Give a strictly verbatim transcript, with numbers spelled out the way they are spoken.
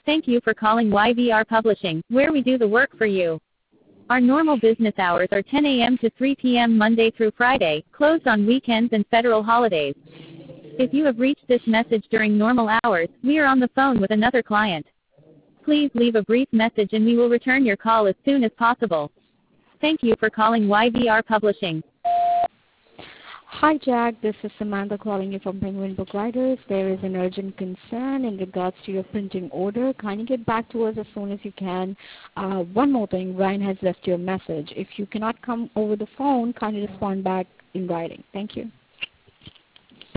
Thank you for calling Y V R Publishing, where we do the work for you. Our normal business hours are ten A M to three P M Monday through Friday, closed on weekends and federal holidays. If you have reached this message during normal hours, we are on the phone with another client. Please leave a brief message and we will return your call as soon as possible. Thank you for calling Y V R Publishing. Hi, Jack. This is Samantha calling you from Penguin Book Writers. There is an urgent concern in regards to your printing order. Kindly get back to us as soon as you can. Uh, one more thing, Ryan has left you a message. If you cannot come over the phone, kindly respond back in writing. Thank you.